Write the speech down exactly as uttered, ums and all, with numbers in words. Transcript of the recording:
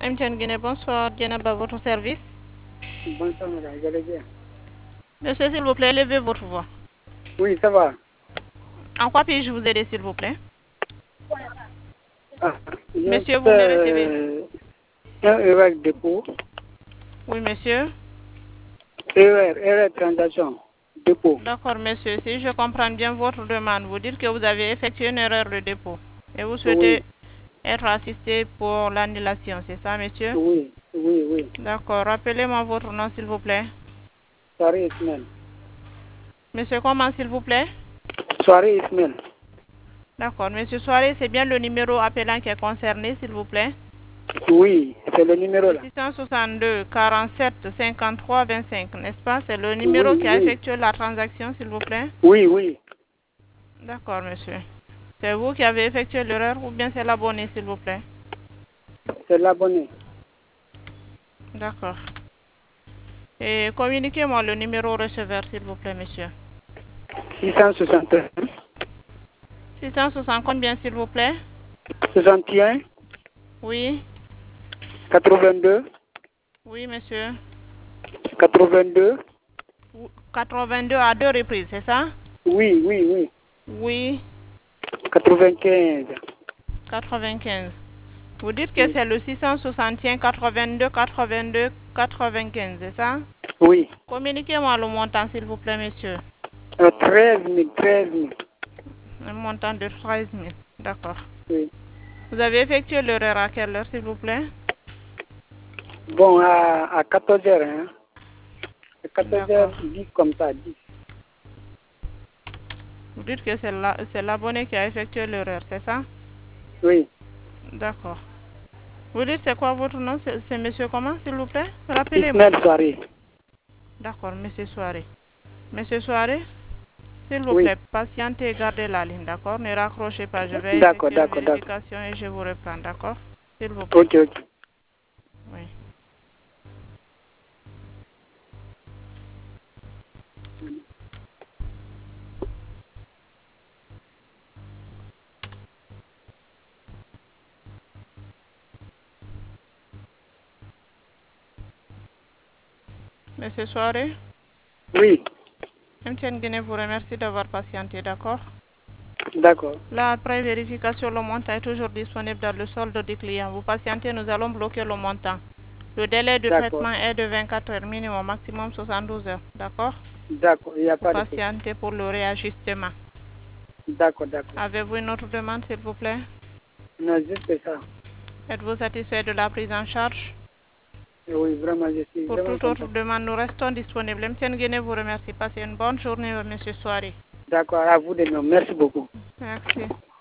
M T N Guinée, bonsoir. Djenaba, votre service. Bonsoir, madame, vous allez bien? Monsieur, s'il vous plaît, levez votre voix. Oui, ça va. En quoi puis-je vous aider, s'il vous plaît? Ah, Monsieur, vous me recevez? euh, un erreur de dépôt. Oui, monsieur. Erreur, erreur de transaction. Dépôt. D'accord, monsieur. Si je comprends bien votre demande, vous dites que vous avez effectué une erreur de dépôt et vous souhaitez Oui, être assisté pour l'annulation, c'est ça, monsieur? oui, oui, oui. D'accord. Rappelez-moi votre nom, s'il vous plaît. Soirée Ismaël. Monsieur, comment, s'il vous plaît? Soirée Ismaël. D'accord. Monsieur Soiré, c'est bien le numéro appelant qui est concerné, s'il vous plaît? Oui, c'est le numéro Le là. six cent soixante-deux quarante-sept cinquante-trois vingt-cinq, n'est-ce pas? C'est le numéro Oui, qui a oui, effectué la transaction, s'il vous plaît? oui, oui. D'accord, monsieur. C'est vous qui avez effectué l'erreur ou bien c'est l'abonné, s'il vous plaît? C'est l'abonné. D'accord. Et communiquez-moi le numéro receveur, s'il vous plaît, monsieur. six cent soixante et un. six cent soixante combien, s'il vous plaît? soixante et un. Oui. quatre-vingt-deux. Oui, monsieur. quatre-vingt-deux. quatre-vingt-deux à deux reprises, c'est ça? Oui, oui, oui. Oui. quatre-vingt-quinze. quatre-vingt-quinze. Vous dites que Oui. c'est le six cent soixante et un quatre-vingt-deux quatre-vingt-deux quatre-vingt-quinze, c'est ça? Oui. Communiquez-moi le montant, s'il vous plaît, monsieur. Euh, treize mille, treize mille. Un montant de treize mille. D'accord. Oui. Vous avez effectué l'erreur à quelle heure, s'il vous plaît? Bon, à, à quatorze heures, hein. À quatorze heures D'accord. dix comme ça, dix. Vous dites que c'est la, c'est l'abonné qui a effectué l'erreur, c'est ça? Oui. D'accord. Vous dites c'est quoi votre nom? C'est, c'est monsieur comment, s'il vous plaît? Rappelez-moi. Ismaël Soirée. D'accord, monsieur Soiré. Monsieur Soiré, s'il vous Oui. plaît, patientez et gardez la ligne, d'accord? Ne raccrochez pas, je vais D'accord, effectuer une d'accord, d'accord. vérification et je vous reprends, d'accord? S'il vous plaît. Ok, ok. Oui. Monsieur Soiré, Oui. M T N Guinée vous remercie d'avoir patienté, d'accord? D'accord. Là, après vérification, le montant est toujours disponible dans le solde du client. Vous patientez, nous allons bloquer le montant. Le délai de D'accord. traitement est de vingt-quatre heures minimum, maximum soixante-douze heures, d'accord? D'accord, il n'y a Vous pas de souci. patientez pour le réajustement. D'accord, d'accord. Avez-vous une autre demande, s'il vous plaît? Non, juste ça. Êtes-vous satisfait de la prise en charge? Oui, vraiment, je suis Pour vraiment toute autre content. demande, nous restons disponibles. M T N Guinée vous remercie. Passez une bonne journée, monsieur Soiré. D'accord, à vous de même. Merci beaucoup. Merci.